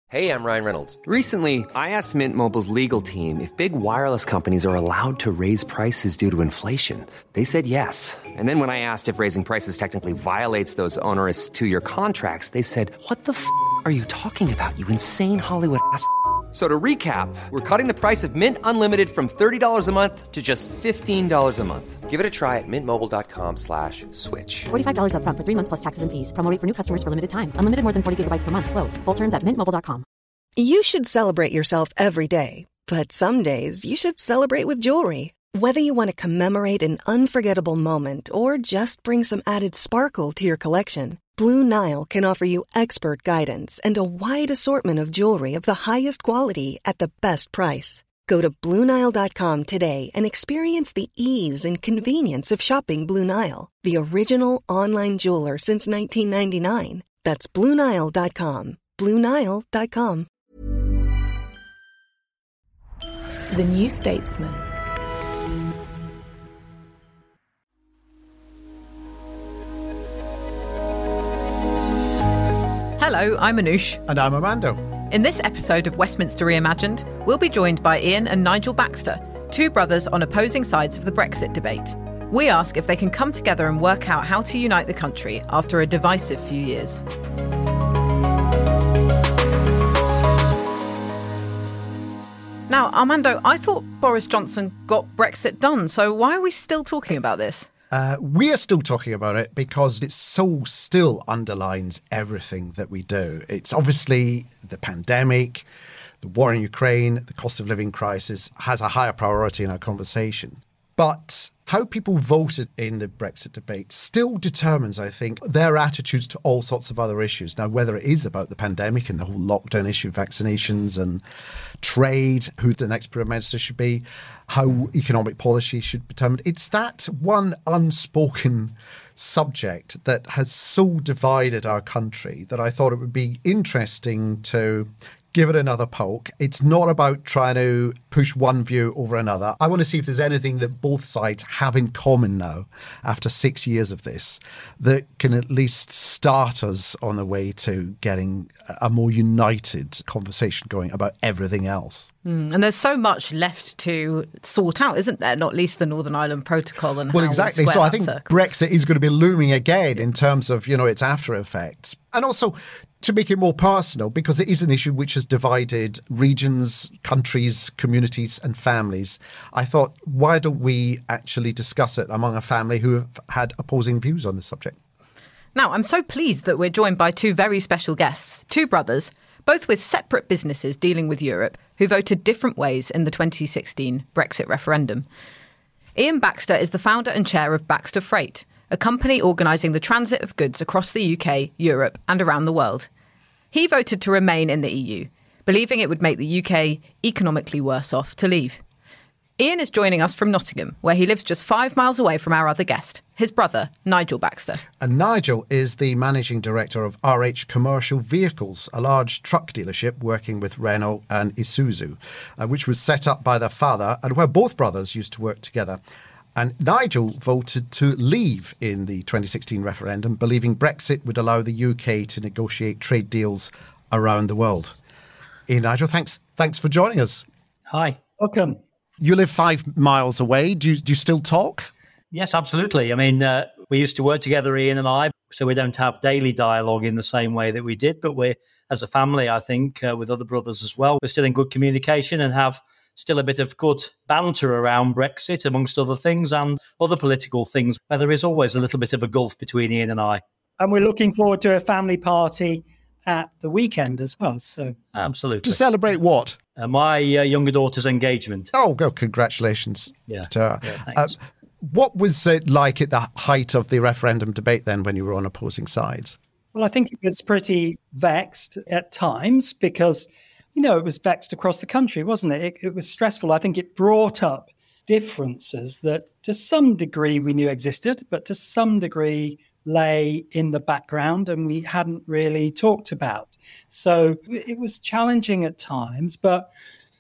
Hey, I'm Ryan Reynolds. Recently, I asked Mint Mobile's legal team if big wireless companies are allowed to raise prices due to inflation. They said yes. And then when I asked if raising prices technically violates those onerous two-year contracts, they said, "What the f*** are you talking about, you insane Hollywood ass?" So to recap, we're cutting the price of Mint Unlimited from $30 a month to just $15 a month. Give it a try at mintmobile.com/switch. $45 up front for 3 months plus taxes and fees. Promo rate for new customers for limited time. Unlimited more than 40 gigabytes per month. Slows full terms at mintmobile.com. You should celebrate yourself every day, but some days you should celebrate with jewelry. Whether you want to commemorate an unforgettable moment or just bring some added sparkle to your collection, Blue Nile can offer you expert guidance and a wide assortment of jewelry of the highest quality at the best price. Go to BlueNile.com today and experience the ease and convenience of shopping Blue Nile, the original online jeweler since 1999. That's BlueNile.com. BlueNile.com. The New Statesman. Hello, I'm Anoush. And I'm Armando. In this episode of Westminster Reimagined, we'll be joined by Ian and Nigel Baxter, two brothers on opposing sides of the Brexit debate. We ask if they can come together and work out how to unite the country after a divisive few years. Now, Armando, I thought Boris Johnson got Brexit done, so why are we still talking about this? We are still talking about it because it so still underlines everything that we do. It's obviously the pandemic, the war in Ukraine, the cost of living crisis has a higher priority in our conversation. But how people voted in the Brexit debate still determines, I think, their attitudes to all sorts of other issues. Now, whether it is about the pandemic and the whole lockdown issue, vaccinations and trade, who the next Prime Minister should be, how economic policy should be determined, it's that one unspoken subject that has so divided our country that I thought it would be interesting to give it another poke. It's not about trying to push one view over another. I want to see if there's anything that both sides have in common now, after 6 years of this, that can at least start us on the way to getting a more united conversation going about everything else. And there's so much left to sort out, isn't there? Not least the Northern Ireland Protocol and well, how exactly. we So I think circle. Brexit is going to be looming again in terms of, its after effects. And also to make it more personal, because it is an issue which has divided regions, countries, communities and families. I thought, why don't we actually discuss it among a family who have had opposing views on the subject? Now, I'm so pleased that we're joined by two very special guests, two brothers, both with separate businesses dealing with Europe, who voted different ways in the 2016 Brexit referendum. Ian Baxter is the founder and chair of Baxter Freight, a company organising the transit of goods across the UK, Europe and around the world. He voted to remain in the EU, believing it would make the UK economically worse off to leave. Ian is joining us from Nottingham, where he lives just 5 miles away from our other guest, his brother, Nigel Baxter. And Nigel is the managing director of RH Commercial Vehicles, a large truck dealership working with Renault and Isuzu, which was set up by their father and where both brothers used to work together. And Nigel voted to leave in the 2016 referendum, believing Brexit would allow the UK to negotiate trade deals around the world. Ian, Nigel, thanks for joining us. Hi, welcome. You live 5 miles away. Do you still talk? Yes, absolutely. I mean, we used to work together, Ian and I, so we don't have daily dialogue in the same way that we did. But we're, as a family, I think, with other brothers as well, we're still in good communication and have still a bit of good banter around Brexit, amongst other things, and other political things, where there is always a little bit of a gulf between Ian and I. And we're looking forward to a family party at the weekend as well. So absolutely. To celebrate what? My younger daughter's engagement. Oh, congratulations. Yeah. To her. Yeah, thanks. What was it like at the height of the referendum debate then when you were on opposing sides? Well, I think it was pretty vexed at times because, it was vexed across the country, wasn't it? It was stressful. I think it brought up differences that to some degree we knew existed, but to some degree lay in the background and we hadn't really talked about. So it was challenging at times, but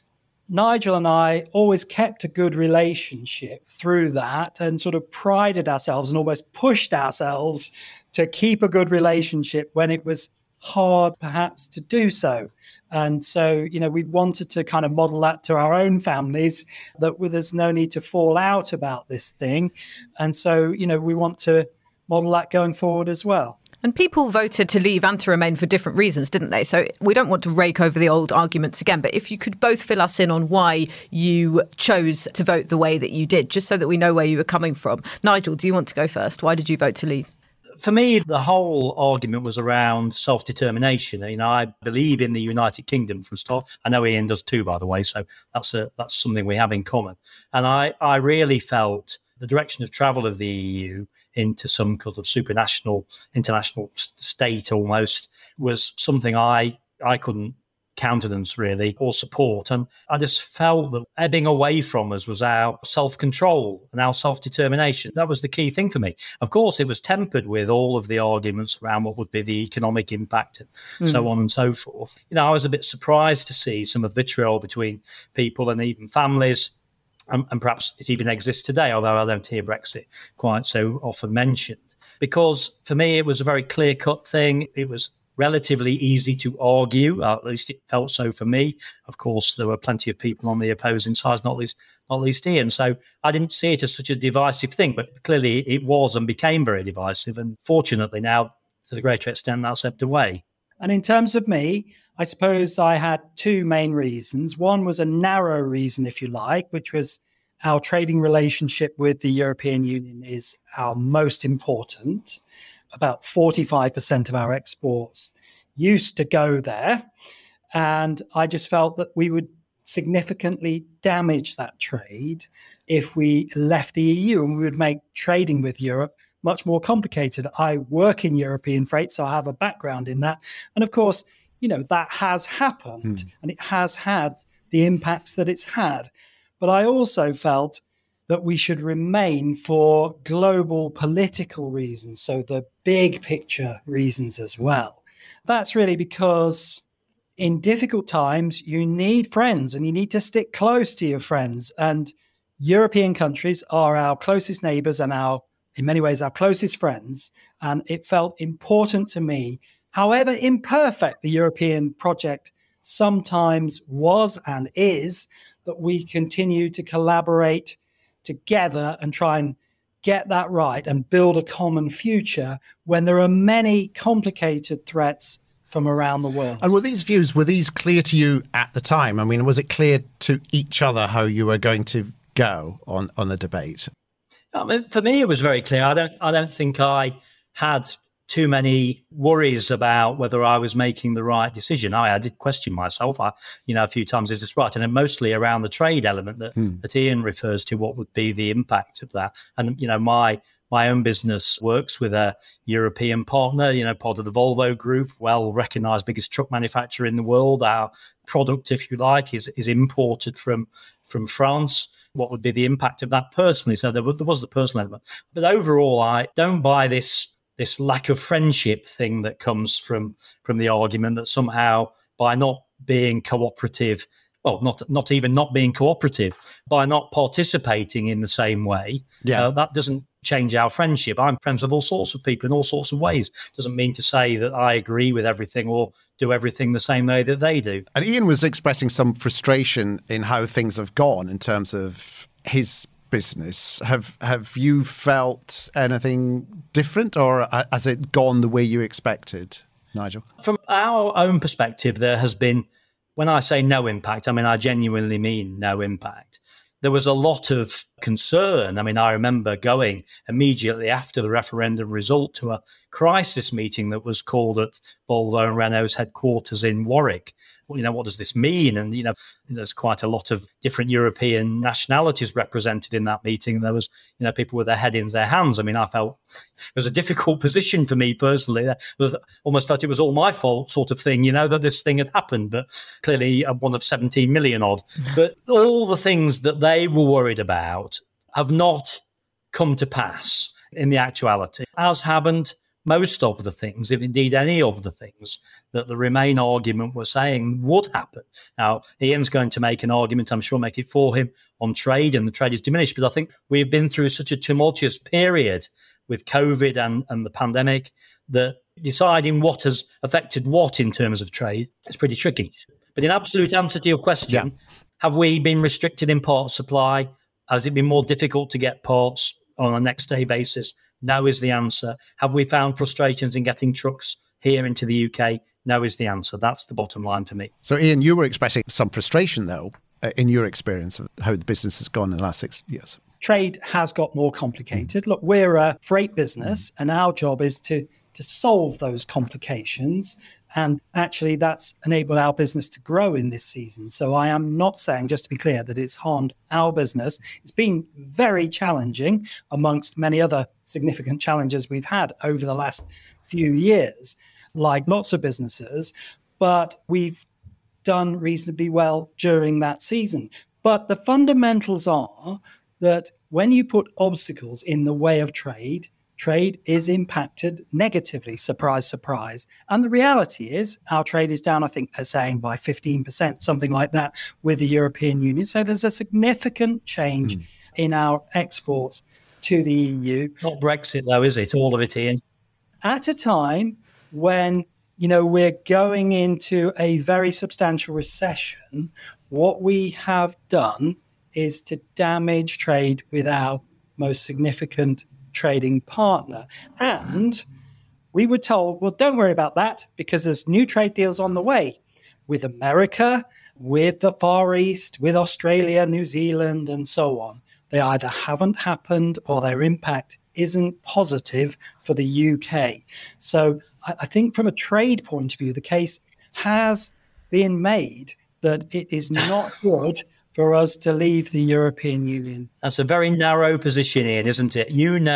Nigel and I always kept a good relationship through that and sort of prided ourselves and almost pushed ourselves to keep a good relationship when it was hard perhaps to do so. And so, we wanted to kind of model that to our own families, that there's no need to fall out about this thing. And so, we want to model that going forward as well. And people voted to leave and to remain for different reasons, didn't they? So we don't want to rake over the old arguments again, but if you could both fill us in on why you chose to vote the way that you did, just so that we know where you were coming from. Nigel, do you want to go first? Why did you vote to leave? For me, the whole argument was around self-determination. I believe in the United Kingdom from start. I know Ian does too, by the way, so that's something we have in common. And I really felt the direction of travel of the EU into some kind of supranational, international state almost was something I couldn't countenance really or support. And I just felt that ebbing away from us was our self-control and our self-determination. That was the key thing for me. Of course, it was tempered with all of the arguments around what would be the economic impact and so on and so forth. I was a bit surprised to see some of the vitriol between people and even families. And perhaps it even exists today, although I don't hear Brexit quite so often mentioned. Because for me, it was a very clear-cut thing. It was relatively easy to argue, at least it felt so for me. Of course, there were plenty of people on the opposing side, not least Ian. So I didn't see it as such a divisive thing, but clearly it was and became very divisive. And fortunately now, to the greater extent, that's ebbed away. And in terms of me, I suppose I had two main reasons. One was a narrow reason, if you like, which was our trading relationship with the European Union is our most important. About 45% of our exports used to go there. And I just felt that we would significantly damage that trade if we left the EU, and we would make trading with Europe much more complicated. I work in European freight, so I have a background in that. And of course, that has happened and it has had the impacts that it's had. But I also felt that we should remain for global political reasons, so the big picture reasons as well. That's really because in difficult times, you need friends and you need to stick close to your friends. And European countries are our closest neighbours and in many ways, our closest friends. And it felt important to me, however imperfect the European project sometimes was and is, that we continue to collaborate together and try and get that right and build a common future when there are many complicated threats from around the world. And were these clear to you at the time? I mean, was it clear to each other how you were going to go on the debate? I mean, for me, it was very clear. I don't think I had too many worries about whether I was making the right decision. I did question myself, a few times, is this right? And then mostly around the trade element that Ian refers to, what would be the impact of that? And, my own business works with a European partner, part of the Volvo Group, well-recognised biggest truck manufacturer in the world. Our product, if you like, is imported from France. What would be the impact of that personally? So there was the personal element. But overall, I don't buy this lack of friendship thing that comes from the argument that somehow by not being cooperative, well, not even not being cooperative, by not participating in the same way, that doesn't change our friendship. I'm friends with all sorts of people in all sorts of ways. Doesn't mean to say that I agree with everything or do everything the same way that they do. And Ian was expressing some frustration in how things have gone in terms of his business. Have you felt anything different, or has it gone the way you expected, Nigel? From our own perspective, there has been, when I say no impact, I mean, I genuinely mean no impact. There was a lot of concern. I mean, I remember going immediately after the referendum result to a crisis meeting that was called at Volvo and Renault's headquarters in Warwick. Well, what does this mean? And, there's quite a lot of different European nationalities represented in that meeting. There was, people with their head in their hands. I mean, I felt it was a difficult position for me personally. Almost like it was all my fault sort of thing, that this thing had happened. But clearly one of 17 million odd. But all the things that they were worried about have not come to pass in the actuality, as haven't most of the things, if indeed any of the things that the Remain argument was saying would happen. Now, Ian's going to make an argument, I'm sure, make it for him on trade, and the trade is diminished. But I think we've been through such a tumultuous period with COVID and the pandemic that deciding what has affected what in terms of trade is pretty tricky. But in absolute answer to your question, have we been restricted in parts supply? Has it been more difficult to get parts on a next day basis? No is the answer. Have we found frustrations in getting trucks here into the UK? No is the answer. That's the bottom line for me. So, Ian, you were expressing some frustration, though, in your experience of how the business has gone in the last 6 years. Trade has got more complicated. Look, we're a freight business, and our job is to solve those complications. And actually, that's enabled our business to grow in this season. So I am not saying, just to be clear, that it's harmed our business. It's been very challenging amongst many other significant challenges we've had over the last few years, like lots of businesses. But we've done reasonably well during that season. But the fundamentals are that when you put obstacles in the way of trade is impacted negatively, surprise, surprise. And the reality is our trade is down, I think they're saying, by 15%, something like that, with the European Union. So there's a significant change in our exports to the EU. Not Brexit, though, is it? All of it, Ian. At a time when, we're going into a very substantial recession, what we have done is to damage trade with our most significant trading partner. And we were told, well, don't worry about that because there's new trade deals on the way with America, with the Far East, with Australia, New Zealand, and so on. They either haven't happened or their impact isn't positive for the UK. So I think from a trade point of view, the case has been made that it is not good for us to leave the European Union. That's a very narrow position, Ian, isn't it?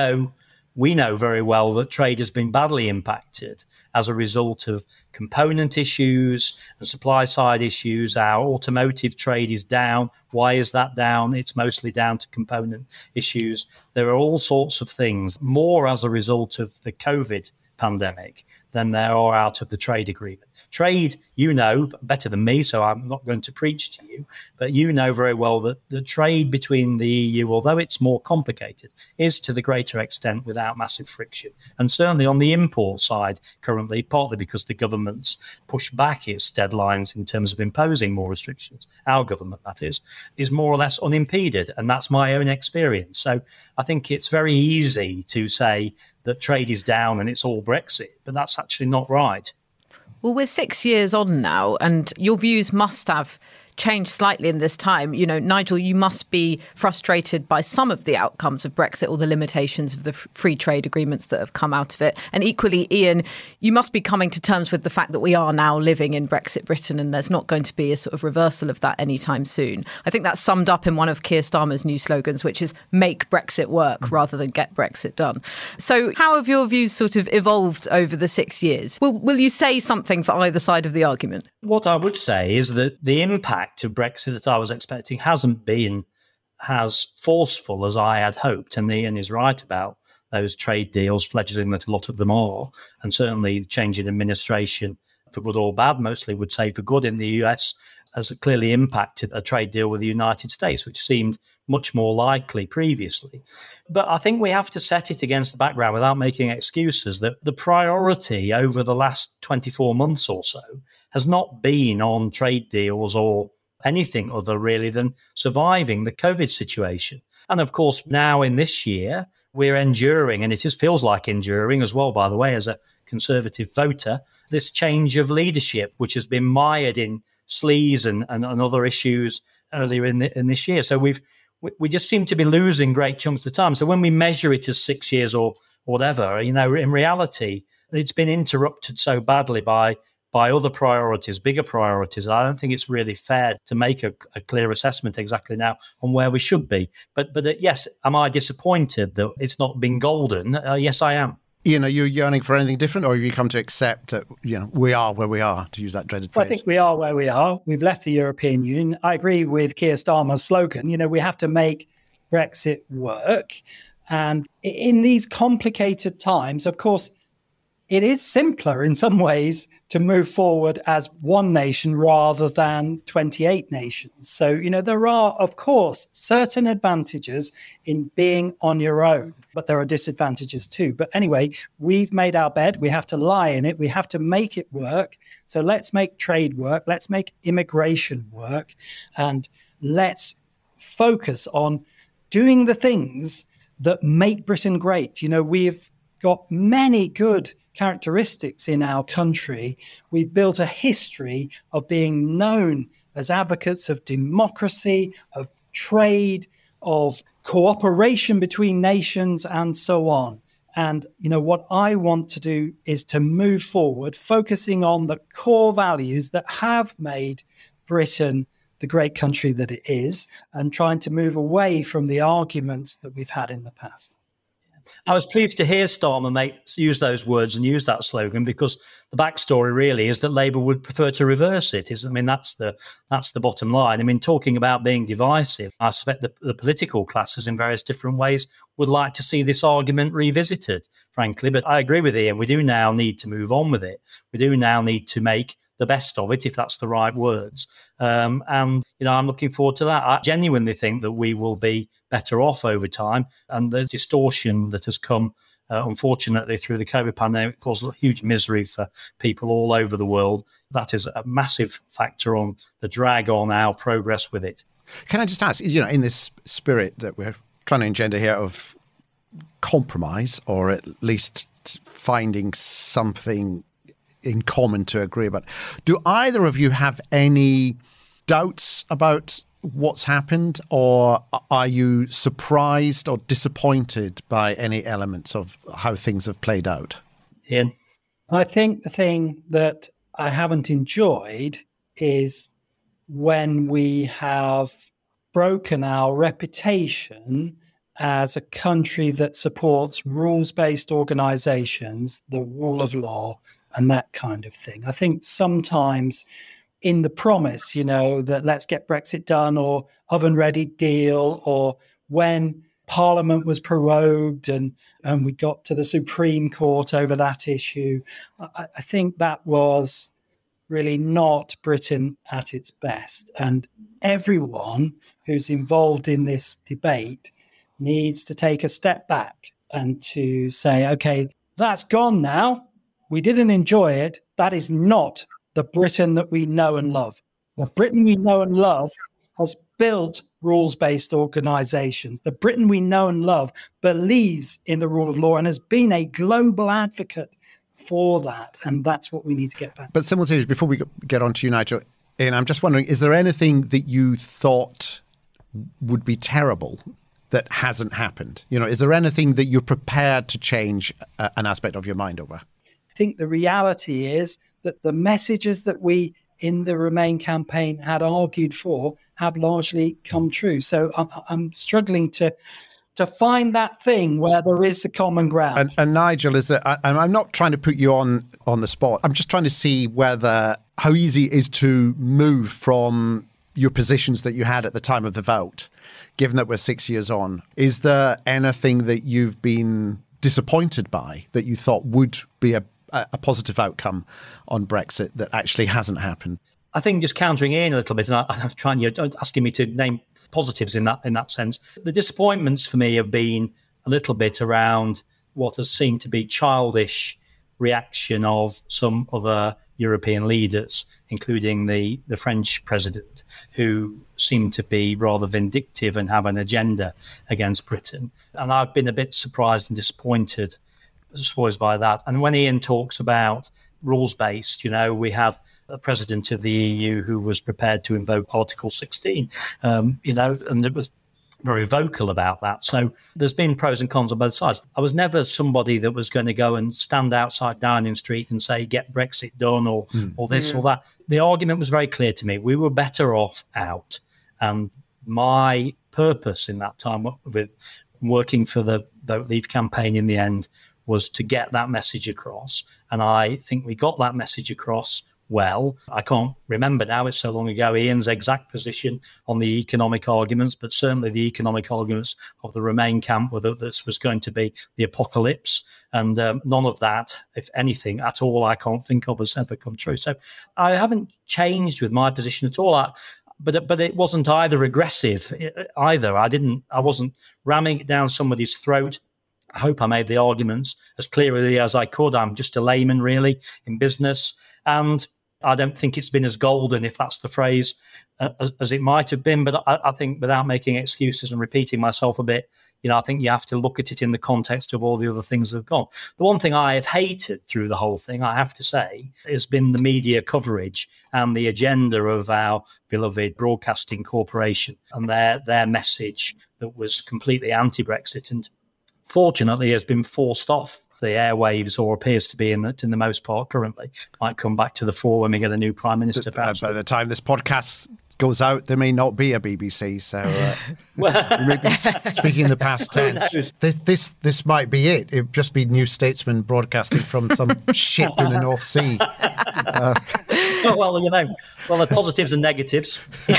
We know very well that trade has been badly impacted as a result of component issues and supply side issues. Our automotive trade is down. Why is that down? It's mostly down to component issues. There are all sorts of things, more as a result of the COVID pandemic than there are out of the trade agreement. Trade, better than me, so I'm not going to preach to you, but you know very well that the trade between the EU, although it's more complicated, is to the greater extent without massive friction. And certainly on the import side currently, partly because the government's pushed back its deadlines in terms of imposing more restrictions, our government, that is more or less unimpeded. And that's my own experience. So I think it's very easy to say that trade is down and it's all Brexit, but that's actually not right. Well, we're 6 years on now, and your views must have changed slightly in this time. Nigel, you must be frustrated by some of the outcomes of Brexit or the limitations of the free trade agreements that have come out of it. And equally, Ian, you must be coming to terms with the fact that we are now living in Brexit Britain and there's not going to be a sort of reversal of that anytime soon. I think that's summed up in one of Keir Starmer's new slogans, which is make Brexit work rather than get Brexit done. So how have your views sort of evolved over the 6 years? Will you say something for either side of the argument? What I would say is that the impact of Brexit that I was expecting hasn't been as forceful as I had hoped. And Ian is right about those trade deals, fledgling that a lot of them are, and certainly the change in administration, for good or bad, mostly would say for good in the US, has clearly impacted a trade deal with the United States, which seemed much more likely previously. But I think we have to set it against the background, without making excuses, that the priority over the last 24 months or so has not been on trade deals or anything other really than surviving the COVID situation. And of course, now in this year, we're enduring, and it feels like enduring as well, by the way, as a Conservative voter, this change of leadership, which has been mired in sleaze and other issues earlier in this year. So we just seem to be losing great chunks of time. So when we measure it as 6 years or whatever, in reality, it's been interrupted so badly by other priorities, bigger priorities. I don't think it's really fair to make a clear assessment exactly now on where we should be. But yes, am I disappointed that it's not been golden? Yes, I am. Ian, are you yearning for anything different, or have you come to accept that we are where we are, to use that dreaded phrase? Well, I think we are where we are. We've left the European Union. I agree with Keir Starmer's slogan. We have to make Brexit work. And in these complicated times, of course, it is simpler in some ways to move forward as one nation rather than 28 nations. So, there are, of course, certain advantages in being on your own, but there are disadvantages too. But anyway, we've made our bed. We have to lie in it. We have to make it work. So let's make trade work. Let's make immigration work. And let's focus on doing the things that make Britain great. We've got many good characteristics in our country. We've built a history of being known as advocates of democracy, of trade, of cooperation between nations, and so on. And, what I want to do is to move forward, focusing on the core values that have made Britain the great country that it is, and trying to move away from the arguments that we've had in the past. I was pleased to hear Starmer use those words and use that slogan, because the backstory really is that Labour would prefer to reverse it. That's the bottom line. Talking about being divisive, I suspect the political classes in various different ways would like to see this argument revisited, frankly. But I agree with Ian. We do now need to move on with it. We do now need to make the best of it, if that's the right words. And I'm looking forward to that. I genuinely think that we will be better off over time. And the distortion that has come, unfortunately, through the COVID pandemic caused huge misery for people all over the world. That is a massive factor on the drag on our progress with it. Can I just ask, in this spirit that we're trying to engender here of compromise, or at least finding something in common to agree about, do either of you have any doubts about what's happened, or are you surprised or disappointed by any elements of how things have played out? Ian? I think the thing that I haven't enjoyed is when we have broken our reputation as a country that supports rules-based organizations, the rule of law, and that kind of thing. I think sometimes in the promise, that let's get Brexit done, or oven-ready deal, or when Parliament was prorogued and we got to the Supreme Court over that issue, I think that was really not Britain at its best. And everyone who's involved in this debate needs to take a step back and to say, okay, that's gone now. We didn't enjoy it. That is not the Britain that we know and love. The Britain we know and love has built rules-based organizations. The Britain we know and love believes in the rule of law and has been a global advocate for that. And that's what we need to get back. But simultaneously, before we get on to you, Nigel, and I'm just wondering, is there anything that you thought would be terrible that hasn't happened? Is there anything that you're prepared to change an aspect of your mind over? I think the reality is that the messages that we in the Remain campaign had argued for have largely come true. So I'm struggling to find that thing where there is a common ground. And Nigel, I'm not trying to put you on the spot. I'm just trying to see how easy it is to move from your positions that you had at the time of the vote, given that we're 6 years on. Is there anything that you've been disappointed by that you thought would be a positive outcome on Brexit that actually hasn't happened? I think just countering Ian a little bit, and I'm trying, you're asking me to name positives in that sense. The disappointments for me have been a little bit around what has seemed to be childish reaction of some other European leaders, including the French president, who seem to be rather vindictive and have an agenda against Britain. And I've been a bit surprised and disappointed by that. And when Ian talks about rules-based, we had a president of the EU who was prepared to invoke Article 16, and it was very vocal about that. So there's been pros and cons on both sides. I was never somebody that was going to go and stand outside Downing Street and say, get Brexit done or this or that. The argument was very clear to me. We were better off out. And my purpose in that time with working for the Vote Leave campaign in the end was to get that message across. And I think we got that message across well. I can't remember now, it's so long ago, Ian's exact position on the economic arguments, but certainly the economic arguments of the Remain camp were that this was going to be the apocalypse. And none of that, if anything, at all, I can't think of has ever come true. So I haven't changed with my position at all. But it wasn't either aggressive either. I wasn't ramming it down somebody's throat. I hope I made the arguments as clearly as I could. I'm just a layman, really, in business. And I don't think it's been as golden, if that's the phrase, as it might have been. But I think without making excuses and repeating myself a bit, I think you have to look at it in the context of all the other things that have gone. The one thing I have hated through the whole thing, I have to say, has been the media coverage and the agenda of our beloved Broadcasting Corporation and their message that was completely anti-Brexit and fortunately has been forced off the airwaves, or appears to be in the most part currently. Might come back to the fore when we get a new Prime Minister. By the time this podcast goes out, there may not be a BBC. So speaking in the past tense, this might be it. It'd just be New Statesman broadcasting from some ship in the North Sea. Well, the positives and negatives.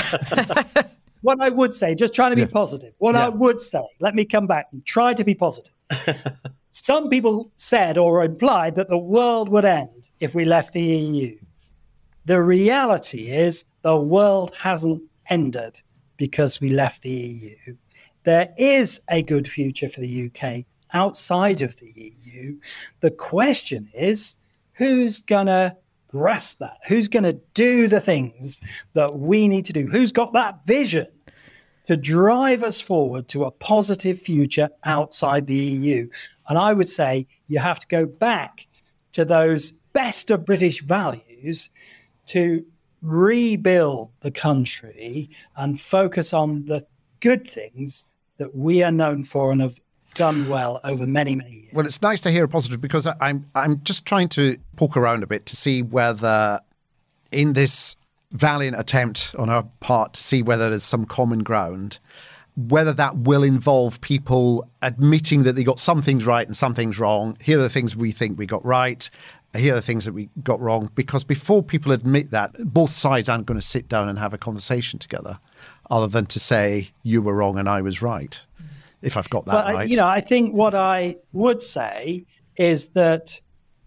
What I would say, just trying to be positive, I would say, let me come back and try to be positive. Some people said or implied that the world would end if we left the EU. The reality is the world hasn't ended because we left the EU. There is a good future for the UK outside of the EU. The question is, who's going to grasp that? Who's going to do the things that we need to do? Who's got that vision to drive us forward to a positive future outside the EU? And I would say you have to go back to those best of British values to rebuild the country and focus on the good things that we are known for and have done well over many, many years. Well, it's nice to hear a positive, because I'm just trying to poke around a bit to see whether in this valiant attempt on our part to see whether there's some common ground, whether that will involve people admitting that they got some things right and some things wrong. Here are the things we think we got right. Here are the things that we got wrong. Because before people admit that, both sides aren't going to sit down and have a conversation together, other than to say you were wrong and I was right, if I've got that right. I think what I would say is that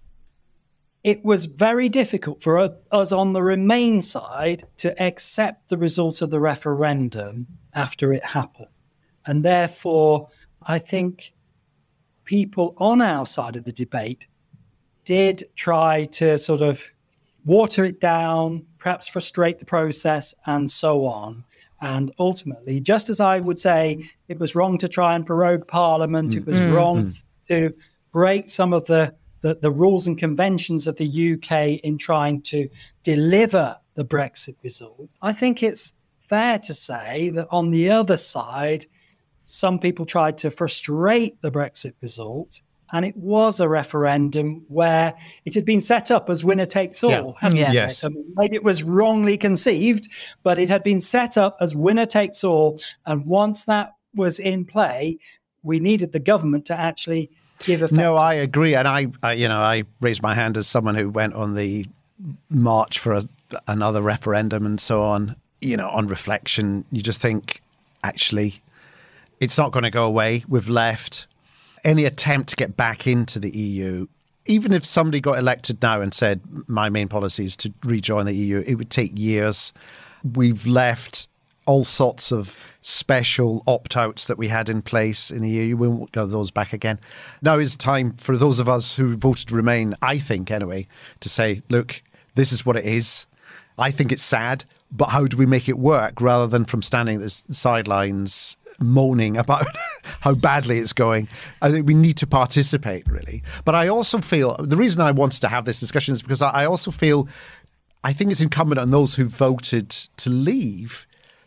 it was very difficult for us on the Remain side to accept the result of the referendum after it happened. And therefore, I think people on our side of the debate did try to sort of water it down, perhaps frustrate the process, and so on. And ultimately, just as I would say it was wrong to try and prorogue Parliament, it was wrong to break some of the rules and conventions of the UK in trying to deliver the Brexit result, I think it's fair to say that on the other side, some people tried to frustrate the Brexit result. And it was a referendum where it had been set up as winner takes all. Yes. Maybe it was wrongly conceived, but it had been set up as winner takes all. And once that was in play, we needed the government to actually give effect. No, I agree. And I raised my hand as someone who went on the march for another referendum and so on. On reflection, you just think, actually, it's not going to go away. We've left. Any attempt to get back into the EU, even if somebody got elected now and said, my main policy is to rejoin the EU, it would take years. We've left all sorts of special opt-outs that we had in place in the EU. We won't go those back again. Now is time for those of us who voted Remain, I think anyway, to say, look, this is what it is. I think it's sad, but how do we make it work, rather than from standing at the sidelines moaning about how badly it's going? I think we need to participate, really. But I also feel, the reason I wanted to have this discussion is because I also feel, I think it's incumbent on those who voted to leave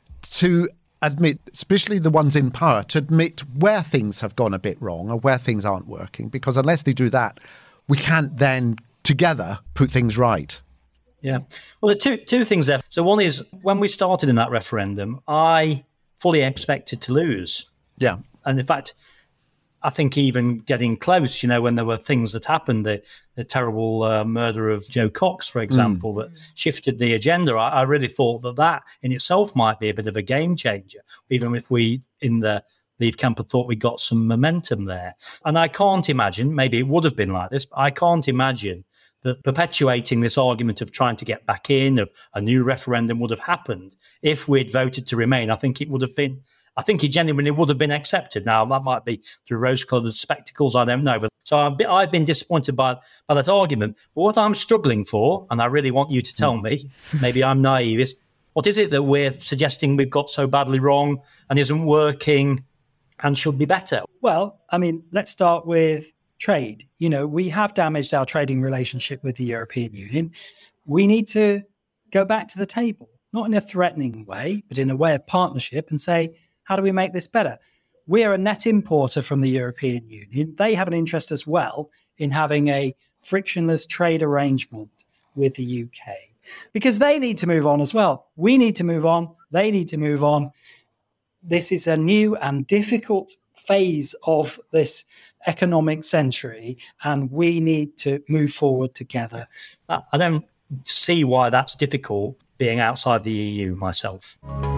to admit, especially the ones in power, to admit where things have gone a bit wrong or where things aren't working. Because unless they do that, we can't then together put things right. Yeah. Well, there are two things there. So one is, when we started in that referendum, I fully expected to lose. Yeah. And in fact, I think even getting close, when there were things that happened, the terrible murder of Joe Cox, for example, that shifted the agenda, I really thought that in itself might be a bit of a game changer, even if we in the Leave camp had thought we got some momentum there. And I can't imagine, maybe it would have been like this, but I can't imagine that perpetuating this argument of trying to get back in, of a new referendum would have happened if we'd voted to remain. I think it genuinely would have been accepted. Now, that might be through rose-coloured spectacles, I don't know. But so I've been disappointed by that argument. But what I'm struggling for, and I really want you to tell me, maybe I'm naive, is what is it that we're suggesting we've got so badly wrong and isn't working and should be better? Well, let's start with trade. We have damaged our trading relationship with the European Union. We need to go back to the table, not in a threatening way, but in a way of partnership, and say, how do we make this better? We are a net importer from the European Union. They have an interest as well in having a frictionless trade arrangement with the UK because they need to move on as well. We need to move on. They need to move on. This is a new and difficult phase of this economic century, and we need to move forward together. I don't see why that's difficult being outside the EU myself.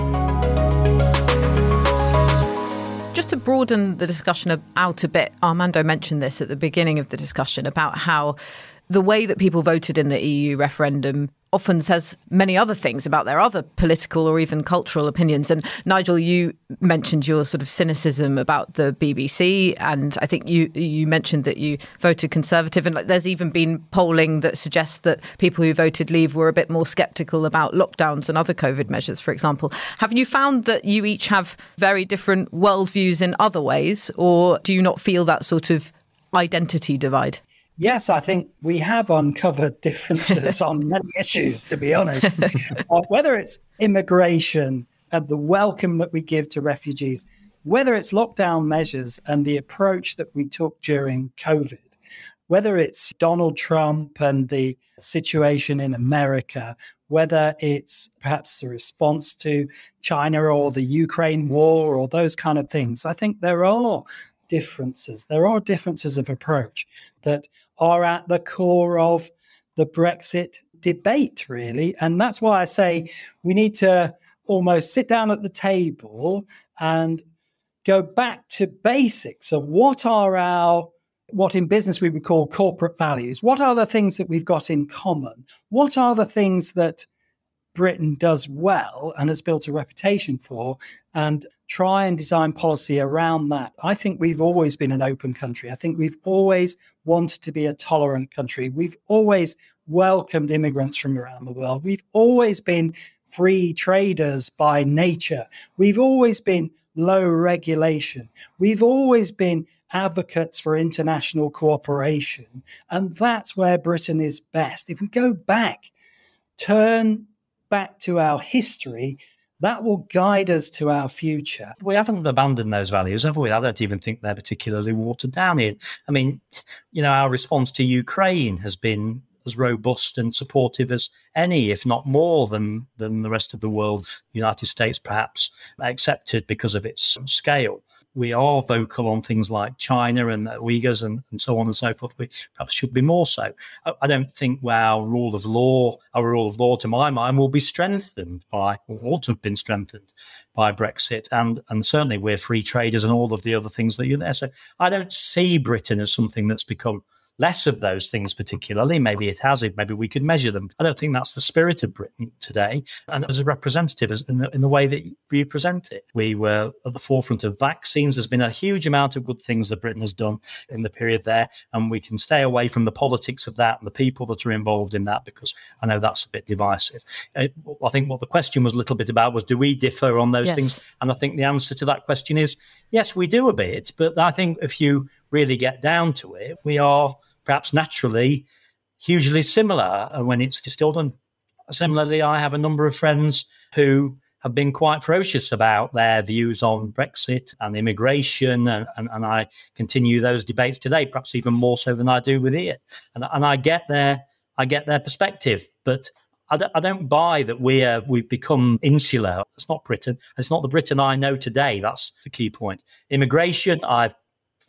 Just to broaden the discussion out a bit, Armando mentioned this at the beginning of the discussion about how the way that people voted in the EU referendum often says many other things about their other political or even cultural opinions. And Nigel, you mentioned your sort of cynicism about the BBC, and I think you mentioned that you voted Conservative, and there's even been polling that suggests that people who voted Leave were a bit more sceptical about lockdowns and other COVID measures, for example. Have you found that you each have very different worldviews in other ways, or do you not feel that sort of identity divide? Yes, I think we have uncovered differences on many issues, to be honest. Whether it's immigration and the welcome that we give to refugees, whether it's lockdown measures and the approach that we took during COVID, whether it's Donald Trump and the situation in America, whether it's perhaps the response to China or the Ukraine war or those kind of things, I think there are differences. There are differences of approach that are at the core of the Brexit debate, really. And that's why I say we need to almost sit down at the table and go back to basics of what in business we would call corporate values. What are the things that we've got in common? What are the things that Britain does well and has built a reputation for, and try and design policy around that. I think we've always been an open country. I think we've always wanted to be a tolerant country. We've always welcomed immigrants from around the world. We've always been free traders by nature. We've always been low regulation. We've always been advocates for international cooperation. And that's where Britain is best. If we go back, turn back to our history, that will guide us to our future. We haven't abandoned those values, have we? I don't even think they're particularly watered down here. I mean, our response to Ukraine has been as robust and supportive as any, if not more than the rest of the world. The United States perhaps accepted because of its scale. We are vocal on things like China and the Uyghurs and so on and so forth. We perhaps should be more so. I don't think our rule of law, to my mind, will be strengthened by, or ought to have been strengthened by Brexit. And certainly we're free traders and all of the other things that you're there. So I don't see Britain as something that's become less of those things particularly. Maybe it has. Maybe we could measure them. I don't think that's the spirit of Britain today. And as a representative, in the way that we present it, we were at the forefront of vaccines. There's been a huge amount of good things that Britain has done in the period there. And we can stay away from the politics of that and the people that are involved in that, because I know that's a bit divisive. I think what the question was a little bit about was, do we differ on those things? And I think the answer to that question is, yes, we do a bit. But I think if you really get down to it, we are perhaps naturally hugely similar when it's distilled. And similarly, I have a number of friends who have been quite ferocious about their views on Brexit and immigration, and I continue those debates today, perhaps even more so than I do with Ian. And I get their perspective, but I don't buy that we've become insular. It's not Britain. It's not the Britain I know today. That's the key point. Immigration, I've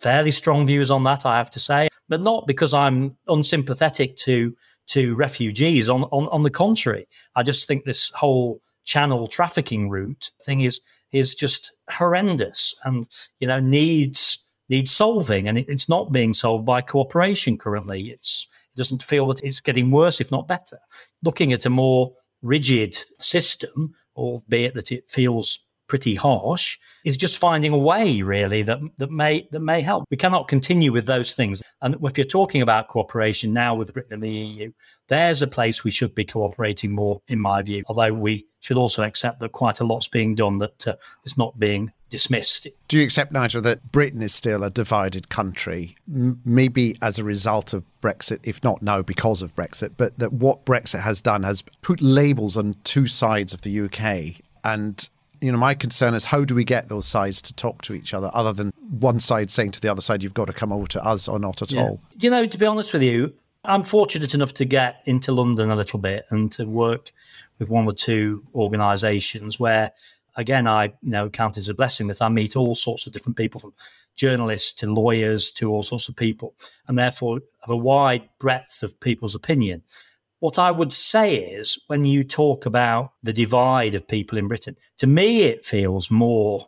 fairly strong views on that, I have to say, but not because I'm unsympathetic to refugees. On the contrary, I just think this whole channel trafficking route thing is just horrendous and, needs solving. And it's not being solved by cooperation currently. It doesn't feel that it's getting worse, if not better. Looking at a more rigid system, albeit that it feels pretty harsh, is just finding a way, really, that may help. We cannot continue with those things. And if you're talking about cooperation now with Britain and the EU, there's a place we should be cooperating more, in my view, although we should also accept that quite a lot's being done that is not being dismissed. Do you accept, Nigel, that Britain is still a divided country, maybe as a result of Brexit, if not now because of Brexit, but that what Brexit has done has put labels on two sides of the UK? And my concern is, how do we get those sides to talk to each other, other than one side saying to the other side, you've got to come over to us or not at all? To be honest with you, I'm fortunate enough to get into London a little bit and to work with one or two organisations where, again, I count as a blessing that I meet all sorts of different people, from journalists to lawyers to all sorts of people, and therefore have a wide breadth of people's opinion. What I would say is, when you talk about the divide of people in Britain, to me it feels more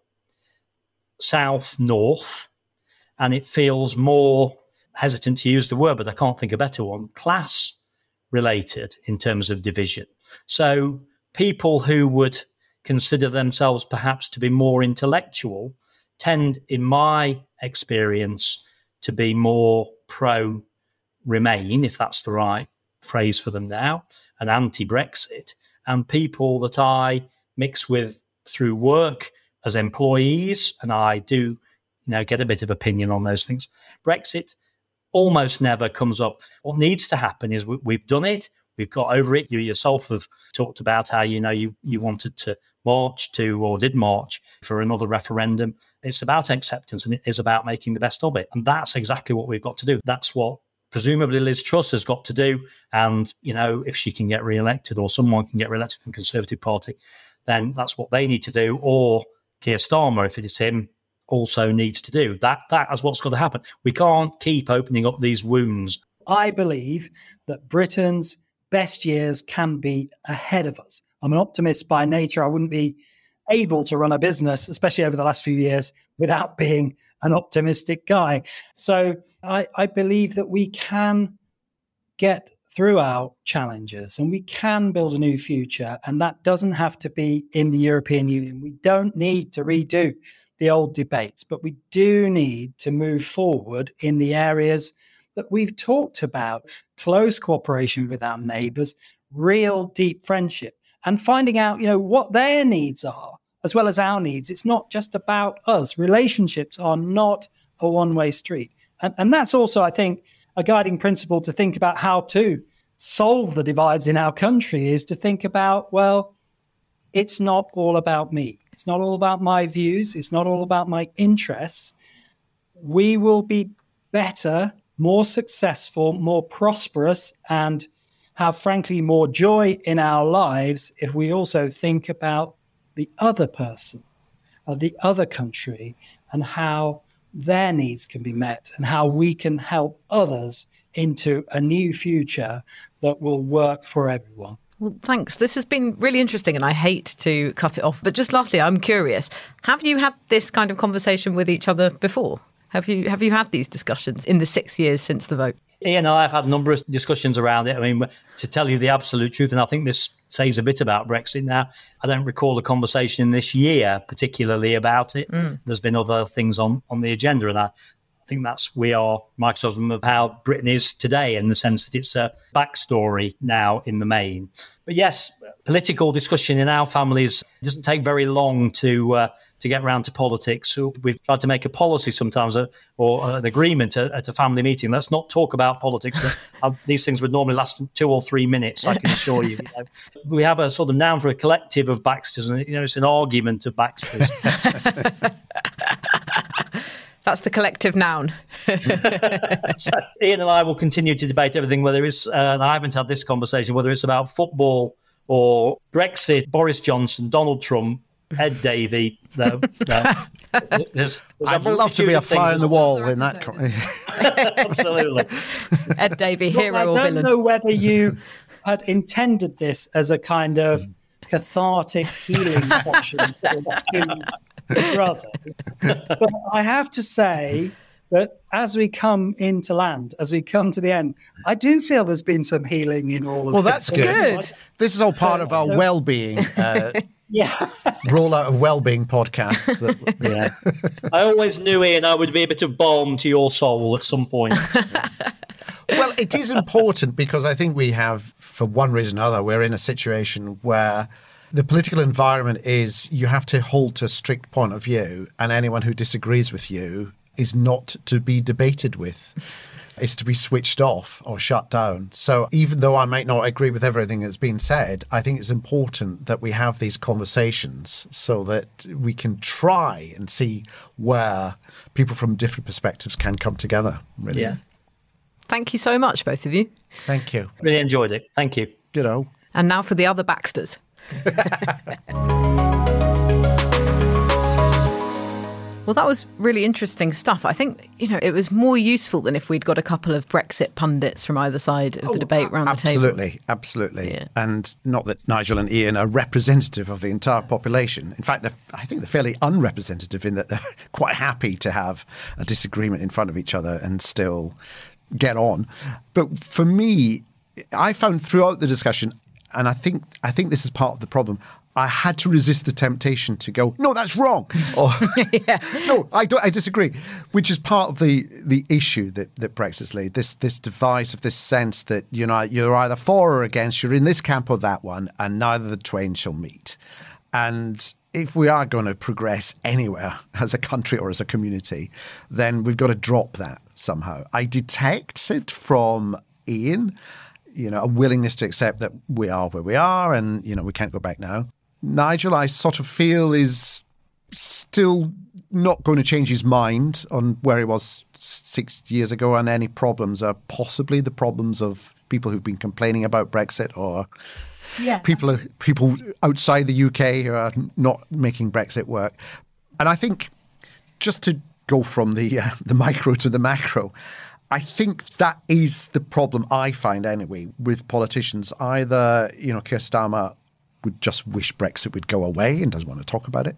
south-north, and it feels more, hesitant to use the word, but I can't think of a better one, class-related in terms of division. So people who would consider themselves perhaps to be more intellectual tend, in my experience, to be more pro-Remain, if that's the right phrase for them now, and anti-Brexit. And people that I mix with through work as employees, and I do get a bit of opinion on those things, Brexit almost never comes up. What needs to happen is we've done it, we've got over it. You yourself have talked about how you wanted to march to, or did march for, another referendum. It's about acceptance, and it is about making the best of it. And that's exactly what we've got to do. That's what presumably Liz Truss has got to do. And, if she can get re-elected, or someone can get re-elected from the Conservative Party, then that's what they need to do. Or Keir Starmer, if it is him, also needs to do. That is what's got to happen. We can't keep opening up these wounds. I believe that Britain's best years can be ahead of us. I'm an optimist by nature. I wouldn't be able to run a business, especially over the last few years, without being an optimistic guy. So I believe that we can get through our challenges and we can build a new future. And that doesn't have to be in the European Union. We don't need to redo the old debates, but we do need to move forward in the areas that we've talked about: close cooperation with our neighbours, real deep friendship, and finding out, what their needs are as well as our needs. It's not just about us. Relationships are not a one-way street. And that's also, I think, a guiding principle to think about how to solve the divides in our country, is to think about, well, it's not all about me. It's not all about my views. It's not all about my interests. We will be better, more successful, more prosperous, and have, frankly, more joy in our lives if we also think about the other person, or the other country, and how their needs can be met, and how we can help others into a new future that will work for everyone. Well, thanks. This has been really interesting, and I hate to cut it off. But just lastly, I'm curious, have you had this kind of conversation with each other before? Have you had these discussions in the 6 years since the vote? Ian and I have had a number of discussions around it. I mean, to tell you the absolute truth, and I think this says a bit about Brexit now, I don't recall a conversation this year particularly about it. There's been other things on the agenda, and I think we are microcosm of how Britain is today, in the sense that it's a backstory now in the main. But yes, political discussion in our families doesn't take very long to get around to politics. So we've tried to make a policy sometimes, or an agreement at a family meeting. Let's not talk about politics. But these things would normally last 2 or 3 minutes, I can assure you. We have a sort of noun for a collective of Baxters, and it's an argument of Baxters. That's the collective noun. So Ian and I will continue to debate everything, whether it's, and I haven't had this conversation, whether it's about football or Brexit, Boris Johnson, Donald Trump, Ed Davey, though. I'd love to be a fly on the wall in that. Absolutely. Ed Davey, hero or I don't villain? know whether you had intended this as a kind of cathartic healing session for the two brothers. But I have to say that as we come into land, as we come to the end, I do feel there's been some healing in all of Well, this. that's good. Good. This is all part of our well-being, Yeah. rollout of well-being podcasts. Yeah. I always knew, Ian, I would be a bit of balm to your soul at some point. Well, it is important because I think we have, for one reason or another, we're in a situation where the political environment is you have to hold to a strict point of view, and anyone who disagrees with you is not to be debated with. Is to be switched off or shut down. So even though I might not agree with everything that's been said, I think it's important that we have these conversations so that we can try and see where people from different perspectives can come together. Really. Yeah. Thank you so much, both of you. Thank you. Really enjoyed it. Thank you. You know. And now for the other Baxters. Well, that was really interesting stuff. I think, it was more useful than if we'd got a couple of Brexit pundits from either side of the debate round the table. Absolutely. Yeah. And not that Nigel and Ian are representative of the entire population. In fact, I think they're fairly unrepresentative in that they're quite happy to have a disagreement in front of each other and still get on. But for me, I found throughout the discussion, and I think this is part of the problem, I had to resist the temptation to go, no, that's wrong. Or, no, I disagree, which is part of the issue that Brexit's laid, this device of this sense that, you're either for or against, you're in this camp or that one, and neither the twain shall meet. And if we are going to progress anywhere as a country or as a community, then we've got to drop that somehow. I detect it from Ian, a willingness to accept that we are where we are and, we can't go back now. Nigel, I sort of feel, is still not going to change his mind on where he was 6 years ago, and any problems are possibly the problems of people who've been complaining about Brexit or people outside the UK who are not making Brexit work. And I think, just to go from the micro to the macro, I think that is the problem I find anyway with politicians. Either, Keir Starmer would just wish Brexit would go away and doesn't want to talk about it.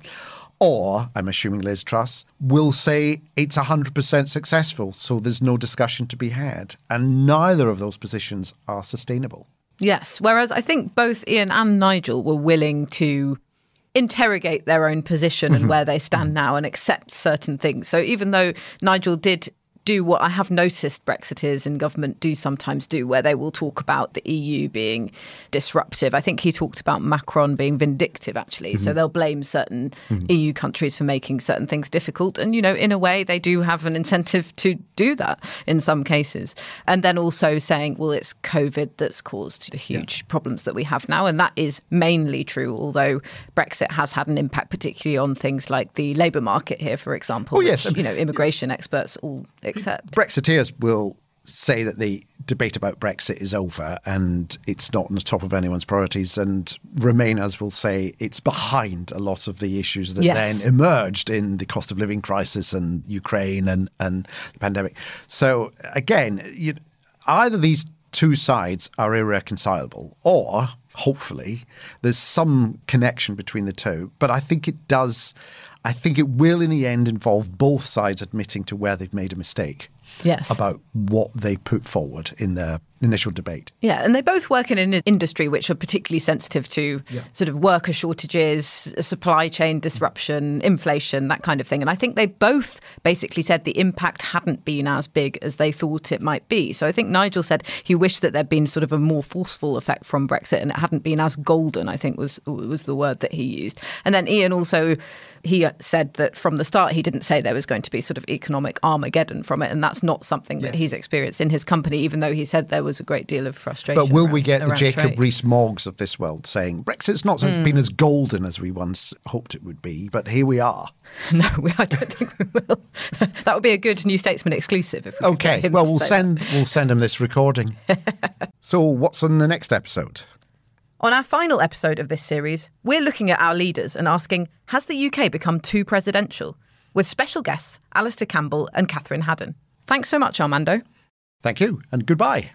Or, I'm assuming Liz Truss, will say it's 100% successful, so there's no discussion to be had. And neither of those positions are sustainable. Yes, whereas I think both Ian and Nigel were willing to interrogate their own position and where they stand now and accept certain things. So even though Nigel did do what I have noticed Brexiteers in government do sometimes do, where they will talk about the EU being disruptive. I think he talked about Macron being vindictive, actually. So they'll blame certain EU countries for making certain things difficult. And, in a way, they do have an incentive to do that in some cases. And then also saying, well, it's COVID that's caused the huge problems that we have now. And that is mainly true, although Brexit has had an impact, particularly on things like the labour market here, for example. Oh, yes. Which, immigration experts all accept. Brexiteers will say that the debate about Brexit is over and it's not on the top of anyone's priorities, and Remainers will say it's behind a lot of the issues that then emerged in the cost of living crisis and Ukraine and the pandemic. So again, either these two sides are irreconcilable, or hopefully there's some connection between the two. But I think it does. I think it will in the end involve both sides admitting to where they've made a mistake about what they put forward in their initial debate. Yeah, and they both work in an industry which are particularly sensitive to sort of worker shortages, supply chain disruption, inflation, that kind of thing. And I think they both basically said the impact hadn't been as big as they thought it might be. So I think Nigel said he wished that there'd been sort of a more forceful effect from Brexit and it hadn't been as golden, I think was the word that he used. And then Ian also, he said that from the start, he didn't say there was going to be sort of economic Armageddon from it. And that's not something that he's experienced in his company, even though he said there was a great deal of frustration. But will we get the Jacob trade. Rees-Moggs of this world saying Brexit's not been as golden as we once hoped it would be, but here we are? No, I don't think we will. That would be a good New Statesman exclusive. If we okay, well, we'll send him this recording. So what's on the next episode? On our final episode of this series, we're looking at our leaders and asking, has the UK become too presidential? With special guests Alistair Campbell and Catherine Haddon. Thanks so much, Armando. Thank you, and goodbye.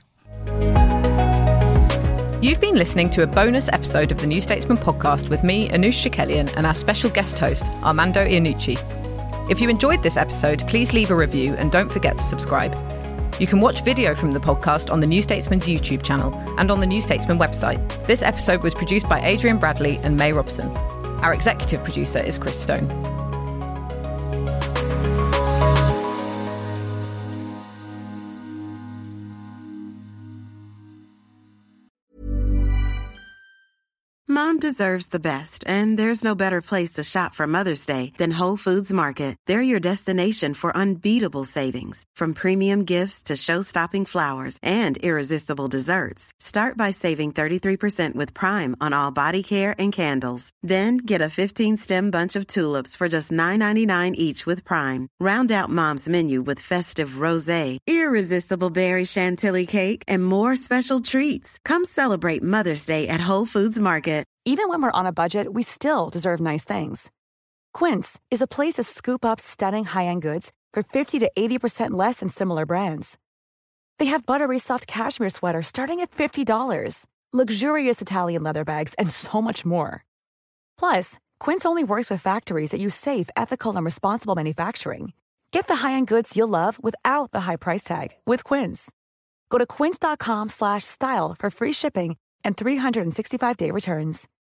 You've been listening to a bonus episode of the New Statesman podcast with me, Anoush Shakelian, and our special guest host, Armando Iannucci. If you enjoyed this episode, please leave a review and don't forget to subscribe. You can watch video from the podcast on the New Statesman's YouTube channel and on the New Statesman website. This episode was produced by Adrian Bradley and May Robson. Our executive producer is Chris Stone. Mom deserves the best, and there's no better place to shop for Mother's Day than Whole Foods Market. They're your destination for unbeatable savings, from premium gifts to show-stopping flowers and irresistible desserts. Start by saving 33% with Prime on all body care and candles. Then get a 15-stem bunch of tulips for just $9.99 each with Prime. Round out Mom's menu with festive rosé, irresistible berry chantilly cake, and more special treats. Come celebrate Mother's Day at Whole Foods Market. Even when we're on a budget, we still deserve nice things. Quince is a place to scoop up stunning high-end goods for 50 to 80% less than similar brands. They have buttery soft cashmere sweaters starting at $50, luxurious Italian leather bags, and so much more. Plus, Quince only works with factories that use safe, ethical, and responsible manufacturing. Get the high-end goods you'll love without the high price tag with Quince. Go to quince.com/style for free shipping and 365-day returns.